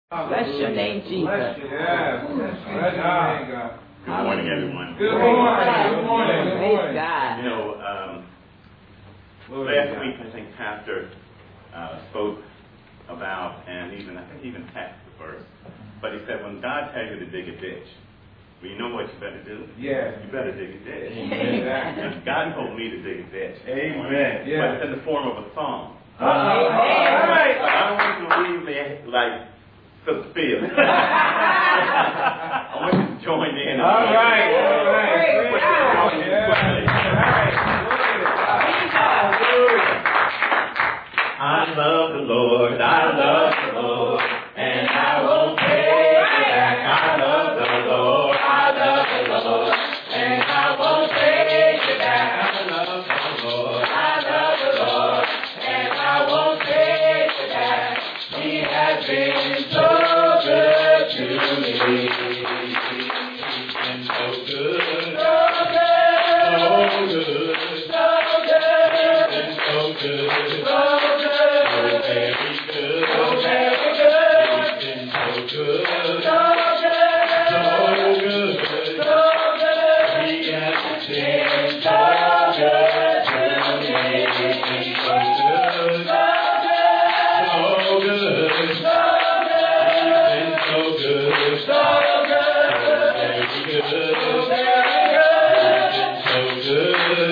Bless your name, Jesus. Bless your name, God. Good morning, everyone. Good morning. Good morning. Praise God. You know, last week I think Pastor spoke about, and I think even texted the verse, but he said, when God tells you to dig a ditch, well, you know what you better do? Yeah. You better dig a ditch. Amen. God told me to dig a ditch. Amen. Yeah. But it's in the form of a song. All right. But I don't want you to leave me like Sophia. I want you to join in. All right. I love the Lord. I love the Lord. And I won't take it back. I love the Lord. I love the Lord. And I won't take it back. I love the Lord. I love the Lord. And I won't take it back. He has been so good to me. He's been so good. So good. So good. He's been so good. So good. Very good. So very good. He's been so good. So good. So good. He has been so good to me. He's been so good. So good. He's been so good. So very good. So very good. He's been so good.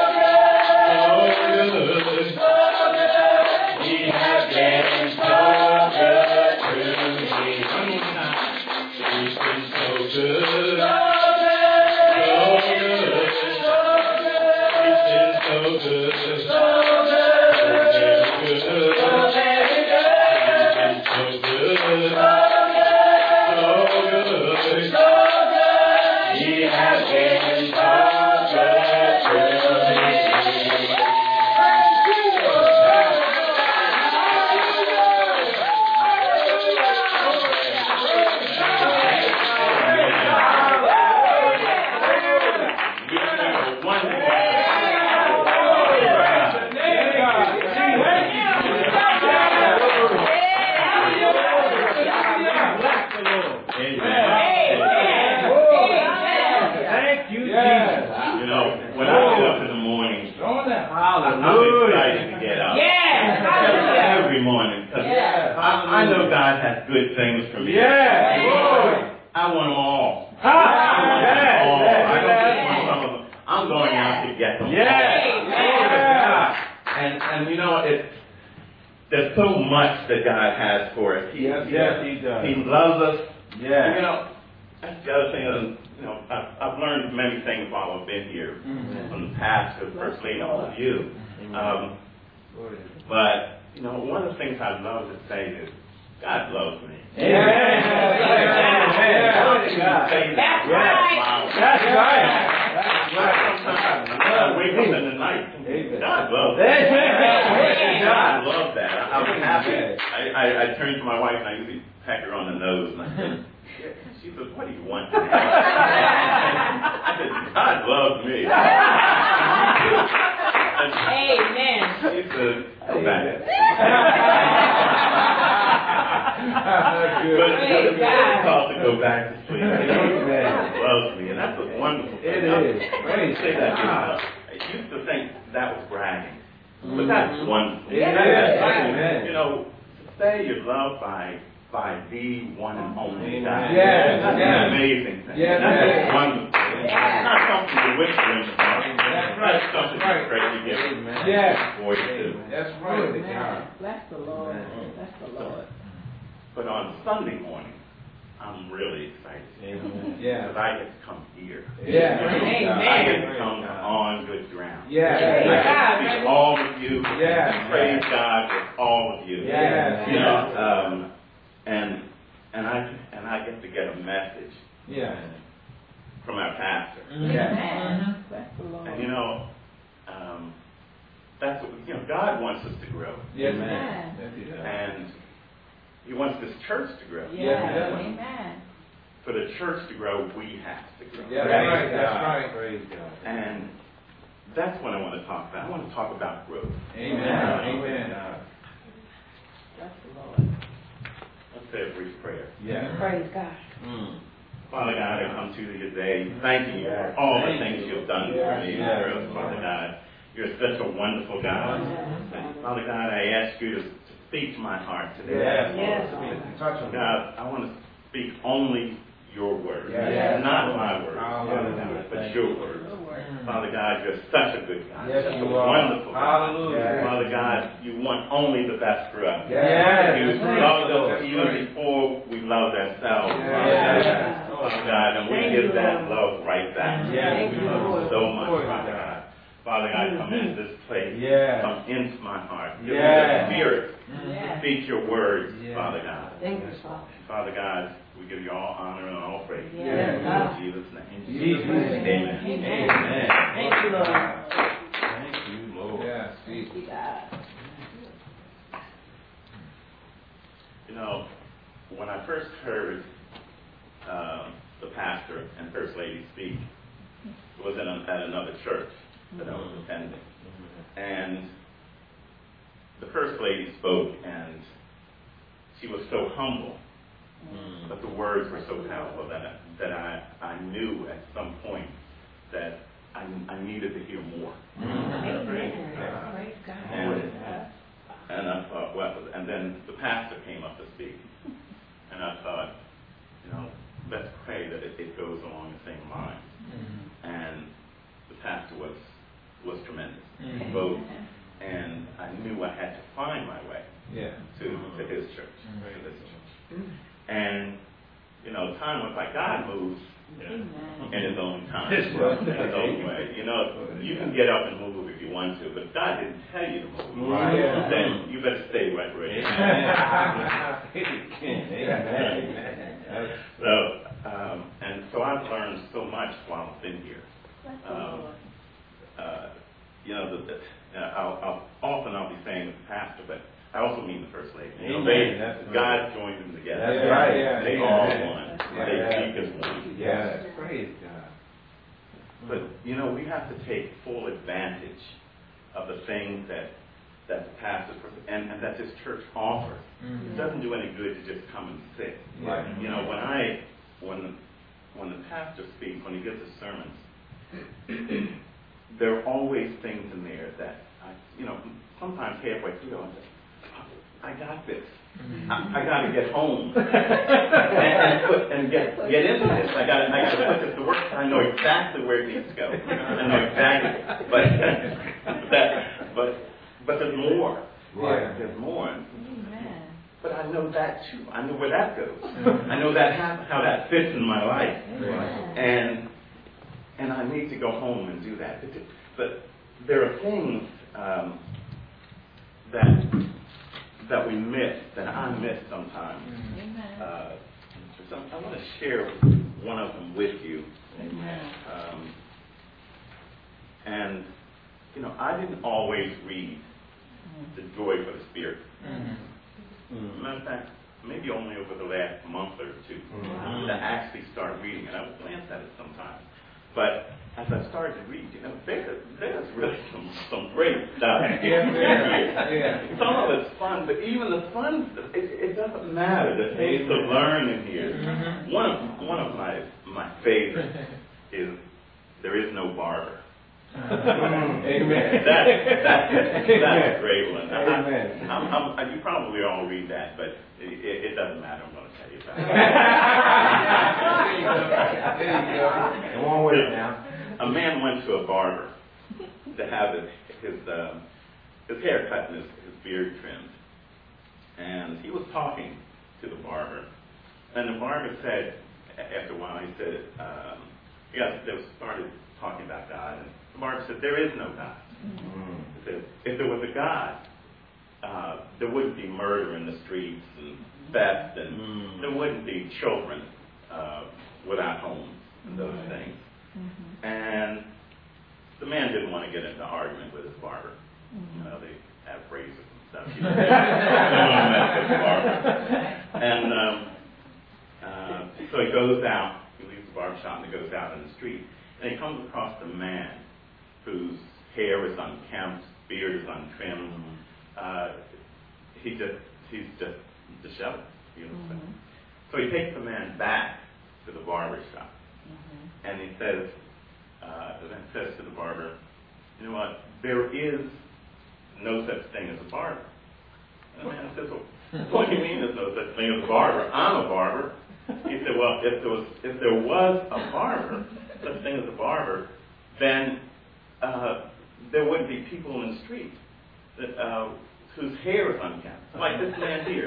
So good. He has been so good to me. One more time. He's been so good. So good. He's been so good. Very good. Very good. He's been so good. So good. He has been so good to me. I know God has good things for me. Yeah. I want them all. I'm going out to get them. And you know, there's so much that God has for us. He does. He loves us. Yeah. You know, that's the other thing. You know, I've learned many things while I've been here from the pastor, First Lady, all of you. But you know, one of the things I love to say is, God loves me. That's right. I wake up in the night. God loves me. I love that. I was happy. I turned to my wife and I usually peck her on the nose. And I said, she says, what do you want? I said, God loves me. Amen. She said, go back. But it's called to go back to sleep. God loves me, and that's a wonderful thing. It is. Praise say that. I used to think that was bragging, but that's wonderful. You know, to say you're loved by the one and only God. That's an amazing thing. That's wonderful. It's not something to whisper in the dark. That's something to pray to give for you too. That's right. Bless the Lord. Bless the Lord. But on Sunday morning, I'm really excited. Because I get to come here. I get to come on good ground. I get to see all of you. Praise God with all of you. You know, and I get to get a message from our pastor. Bless the Lord. And you know, that's what God wants us to grow. And He wants this church to grow. Amen. For the church to grow, we have to grow. That's right. Praise God. And that's what I want to talk about. I want to talk about growth. Amen. Bless the Lord. say a brief prayer. Yeah. Praise God. Father God, I come to you today thanking you for all the things you've done for me, girls, Father God. You're such a wonderful God. Father God, I ask you to speak to my heart today. Yes. Touch them. God, I want to speak only your word. Yes. Not my words, Hallelujah. Father God, but your words. Father God, you're such a good God. Yes, Such a you are. wonderful God. Hallelujah. Father God, you want only the best for us. Yes. You loved us even before we loved ourselves, Father God. Yes. Father God, and we give that love right back. Yes. We love you so much, Father God. Father God, come into this place. Yes. Come into my heart. Give me Yes. the spirit to Yes. speak your words, Yes. Father God. Thank you, Father. Father God, we give you all honor and all praise. Yes. In Jesus' name. Jesus' name. Amen. Amen. Thank you, Lord. Thank you, Lord. Yes. Thank you, God. You know, when I first heard the pastor and first lady speak, it was at another church that I was attending. And the first lady spoke, and she was so humble, but the words were so powerful that I knew at some point that I needed to hear more. Praise God. And I thought, well, and then the pastor came up to speak, and I thought, you know, let's pray that it goes along the same lines. And the pastor was tremendous. He spoke, and I knew I had to find my way to his church, to this church. And, you know, time went by. God moves in his own time, in his own way. You know, you can get up and move if you want to, but God didn't tell you to move. Right. Then you better stay right where you are. So I've learned so much while I've been here. You know, I'll be saying the pastor, but I also mean the first lady. You know, God joined them together. That's right. Yeah. They all one. They speak as one. Yes. Praise God. But you know, we have to take full advantage of the things that the pastor and that this church offers. It doesn't do any good to just come and sit. Right. You know, when the pastor speaks, when he gives his sermons, there are always things in there that sometimes halfway through I say, I got this. I got to get home and get into this. I got to put this to work. I know exactly where it needs to go. I know exactly, but there's more. Right. There's more. Amen. But I know that too. I know where that goes. I know how that fits in my life. Amen. And I need to go home and do that. But there are things that we miss, that I miss sometimes. Amen. So I want to share one of them with you. Amen. And, you know, I didn't always read The Joy for the Spirit. Matter of fact, maybe only over the last month or two that I actually started reading it. I would glance at it sometimes. But as I started to read, you know, there's really some great stuff. Some of it's fun, but even the fun stuff, it doesn't matter. The things to learn in here. One of my favorites is There Is No Barber. Amen. That's a great one. Amen. You probably all read that, but it doesn't matter. I'm going to tell you about it. There you go. Come on with it now. A man went to a barber to have his hair cut and his beard trimmed. And he was talking to the barber. And the barber said, after a while, he said, they started talking about God. And the barber said, there is no God. He said, if there was a God, there wouldn't be murder in the streets and theft, and there wouldn't be children without homes and those things. And the man didn't want to get into an argument with his barber. You know, they have razors and stuff. He didn't want to mess with the barber. And so he goes out, he leaves the barber shop and he goes out in the street. And he comes across a man whose hair is unkempt, beard is untrimmed. He's just disheveled. Mm-hmm. So he takes the man back to the barber shop, and he says, the man says to the barber, you know what, there is no such thing as a barber. And the man says, well, what do you mean there's no such thing as a barber? I'm a barber. He said, well, if there was a barber, such thing as a barber, then there wouldn't be people in the street that, whose hair is unkempt, like this man here.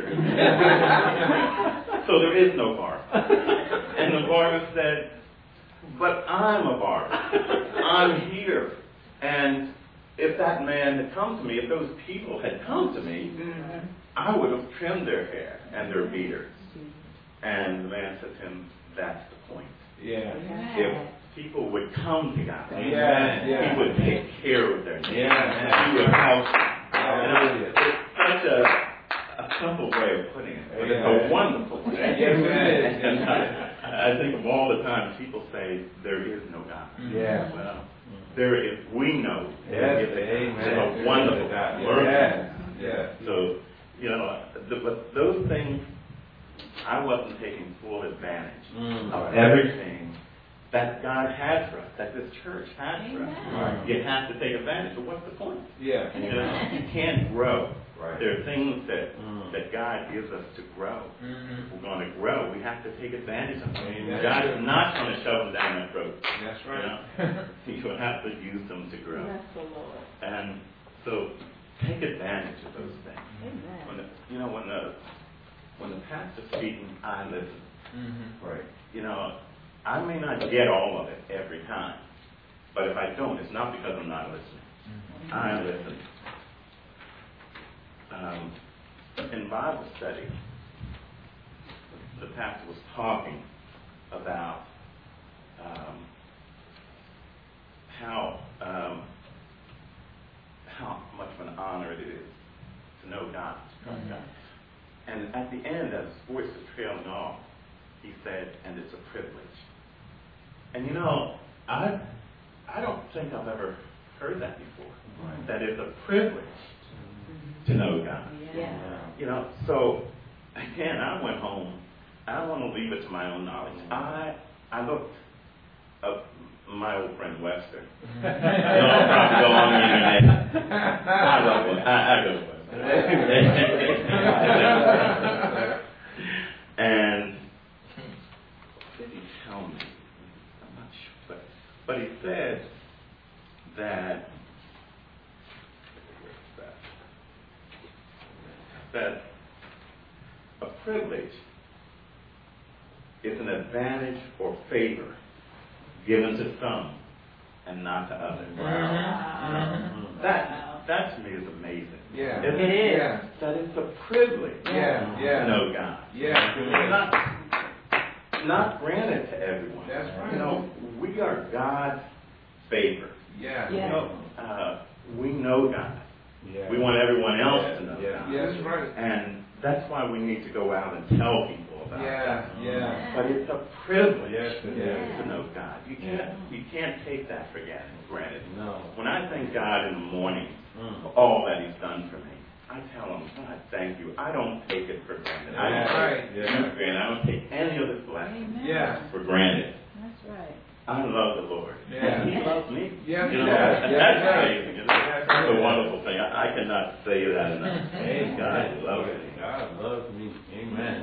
So there is no barber. And the barber said, but I'm a barber. I'm here. And if that man had come to me, if those people had come to me, I would have trimmed their hair and their beards. And the man said to him, that's the point. Yeah. If people would come to God, Yeah. He would take care of their needs. Yeah. He would help them. Hallelujah. It's such a simple way of putting it, but it's a wonderful way. Yes, it is. And I think of all the time people say there is no God. Yeah. Well, there is. We know there is a God. Amen. It's a wonderful God. Yes. So, but those things, I wasn't taking full advantage of everything that God has for us, that this church has for us. Right. You have to take advantage. So what's the point? Yeah. You can't grow. Right. There are things that God gives us to grow. Mm-hmm. If we're going to grow, we have to take advantage of them. Amen. God is not going to shove them down our throat. That's right. You will have to use them to grow. Bless the Lord. And so take advantage of those things. Amen. When the pastor's speaking, I listen. Mm-hmm. Right. I may not get all of it every time, but if I don't, it's not because I'm not listening. I listen. In Bible study, the pastor was talking about how much of an honor it is to know God. And at the end, as sports is trailing off, he said, and it's a privilege. And I don't think I've ever heard that before. Right. That it's a privilege to know God. Yeah. So again, I went home. I don't want to leave it to my own knowledge. I looked up my old friend Webster. I'll probably go on the internet. I love it. I go to Webster. And what did he tell me? I'm not sure. But he said that a privilege is an advantage or favor given to some and not to others. That to me is amazing. Yeah. It is. Yeah. That it's a privilege to know God. Yeah. It's not granted to everyone. That's right. We are God's favor. Yeah. We know God. Yeah. We want everyone else to know God. Yeah, that's right. And that's why we need to go out and tell people about God. Yeah. But it's a privilege Yes. to know God. You can't take that for granted. No. When I thank God in the morning for all that He's done for me, I tell Him, God, thank you. I don't take it for granted. I don't take you for granted. I don't take any of His blessings for granted. That's right. I love the Lord. Yeah. And He loves me. Yeah. And that's amazing. It's a wonderful thing. I cannot say that enough. God loves me. God loves me. Amen.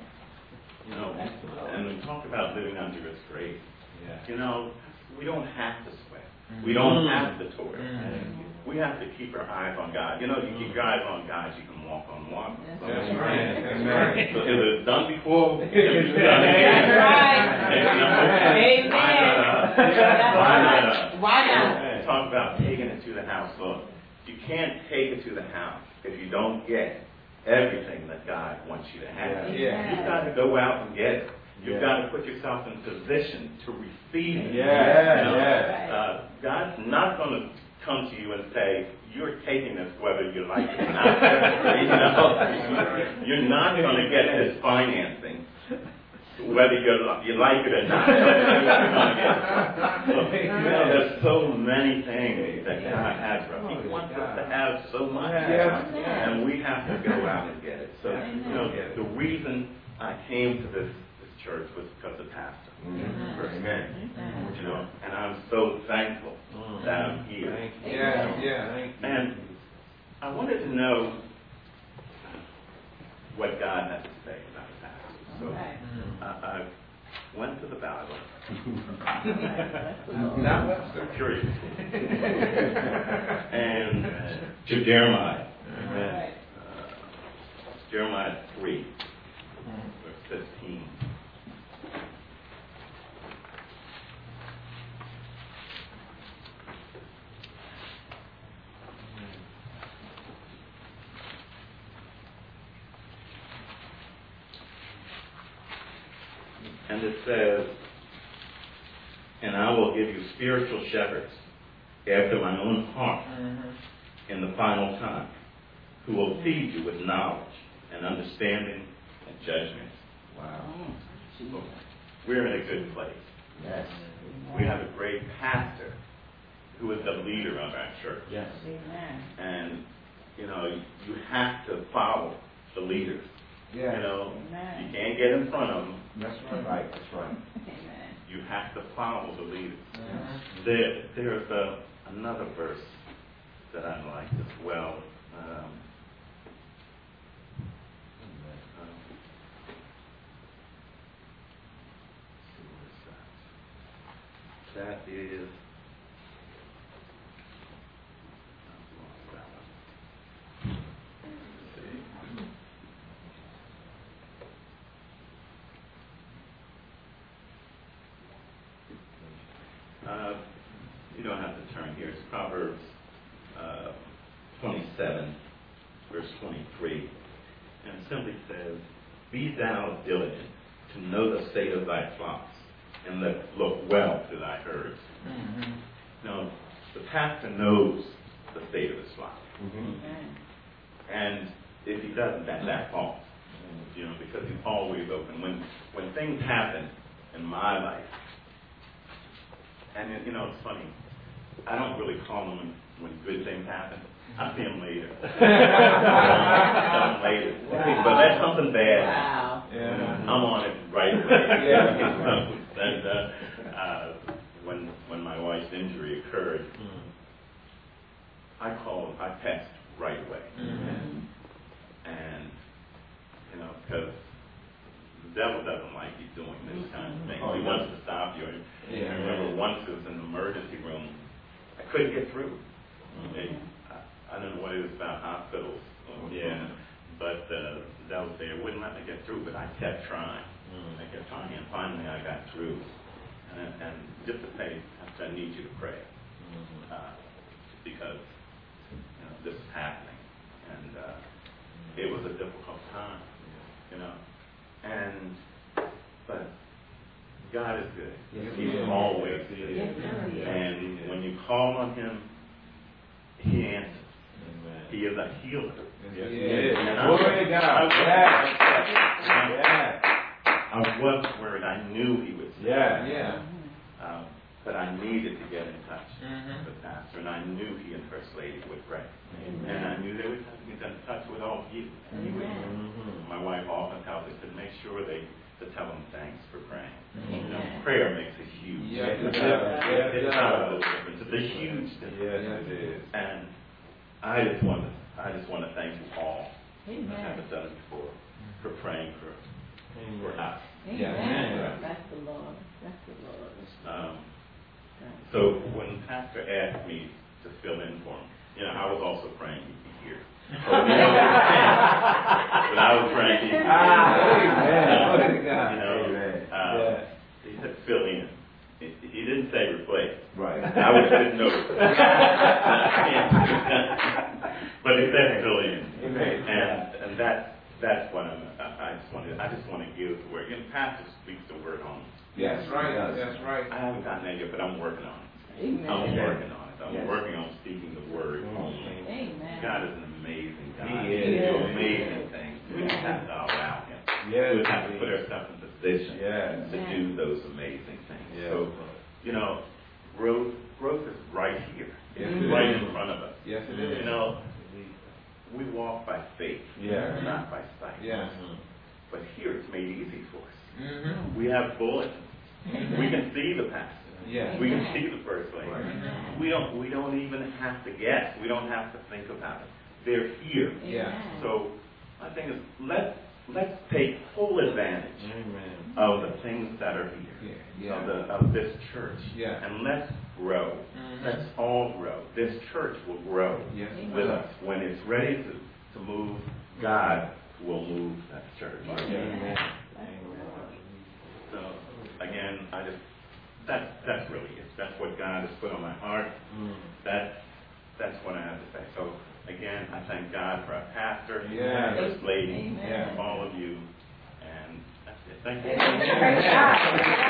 And we talk about living under His grace. Yeah. We don't have to sweat. We don't have to toil. We have to keep our eyes on God. You keep your eyes on God, you can walk on water. That's right. Amen. So if it's done before, it's done That's again. right. Amen. Why not us? Why not? Talk about taking it to the house. Look, you can't take it to the house if you don't get everything that God wants you to have. Yeah. You've got to go out and get it. You've got to put yourself in position to receive it. God's not going to come to you and say, you're taking this whether you like it or not. You're not going to get this financing whether you like it or not. There's so many things that God has for us. He wants us to have so much, and we have to go out and get it. So, the reason I came to this church was because of Pastor. Amen. And I'm so thankful that I'm here. And I wanted to know what God has to say about Pastor. So I went to the Bible. I'm curious. And to Jeremiah. Jeremiah 3, verse 15. And it says, and I will give you spiritual shepherds after my own heart in the final time, who will feed you with knowledge and understanding and judgment. Wow. So we're in a good place. Yes. We have a great pastor who is the leader of our church. Yes. Amen. And, you have to follow the leaders. Yeah. You can't get in front of them. That's right. That's right. Amen. You have to follow the leaders. There's another verse that I like as well. That is. You don't have to turn here. It's Proverbs 27, verse 23. And it simply says, be thou diligent to know the state of thy flocks, and look well to thy herds. Now, the pastor knows the state of his flock. And if he doesn't, that's false. Because he's always open. When things happen in my life, and it's funny, I don't really call them when good things happen. I see them later. But that's something bad. Wow. I'm on it right away. And when my wife's injury occurred, I text right away. And because the devil doesn't like you doing this kind of thing. He wants to stop you. I remember once it was in the emergency room. I couldn't get through. I don't know what it was about hospitals. But the devil there wouldn't let me get through, but I kept trying. I kept trying, and finally I got through. And just to say, I need you to pray. Because this is happening. And it was a difficult time. But God is good. He's always good. And when you call on Him, He answers. He is a healer. Glory to God. I wasn't worried. I knew He was there. But I needed to get in touch with Pastor, and I knew he and First Lady would pray. And I knew they would get in touch with all of you. My wife often tells us to make sure to tell them thanks for praying. Prayer makes a huge difference. It's not a little difference. It's a huge difference. Yes, it is. And I just want to thank you all. I haven't done it before for praying for us. Amen. That's the Lord. That's the Lord. So when Pastor asked me to fill in for him, I was also praying he'd be here. But I was praying he'd be here. He said fill in. He didn't say replace. Right. I was didn't know. But he said fill in. And that's what I just want to give the word. Pastor speaks the word home. That's right. That's right. I haven't gotten there yet, but I'm working on it. Amen. I'm working on it. I'm working on speaking the word. Amen. God is an amazing God. He is. He does amazing things. We just have to allow Him. We have to put ourselves in position to do those amazing things. So, you know, growth is right here. It's right in front of us. Yes, it is. You know, we walk by faith, not by sight. But here it's made easy for us. We have bullets. We can see the pastor. We can see the first lady. We don't even have to guess. We don't have to think about it. They're here. So my thing is, let's take full advantage of the things that are here, of this church, and let's grow. Let's all grow. This church will grow with us. When it's ready to move, God will move that church. So again, that's really it. That's what God has put on my heart. That's what I have to say. So again, I thank God for our pastor, this lady, all of you, and that's it. Thank you.